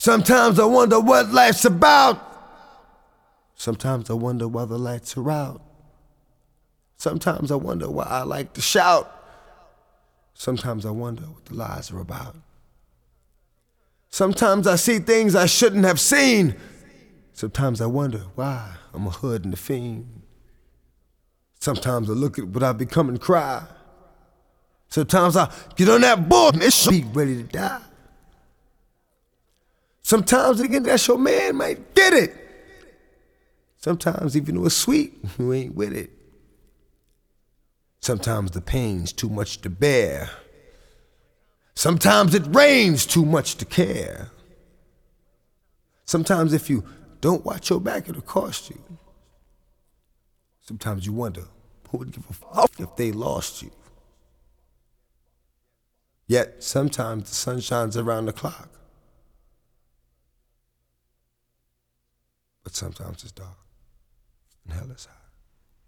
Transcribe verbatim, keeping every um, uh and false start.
Sometimes I wonder what life's about. Sometimes I wonder why the lights are out. Sometimes I wonder why I like to shout. Sometimes I wonder what the lies are about. Sometimes I see things I shouldn't have seen. Sometimes I wonder why I'm a hood and a fiend. Sometimes I look at what I've become and cry. Sometimes I get on that bull and it's be ready to die. Sometimes again, that's your man, might get it. Sometimes even though it's sweet, you ain't with it. Sometimes the pain's too much to bear. Sometimes it rains too much to care. Sometimes if you don't watch your back, it'll cost you. Sometimes you wonder who would give a fuck if they lost you. Yet sometimes the sun shines around the clock. But sometimes it's dark and hell is hot.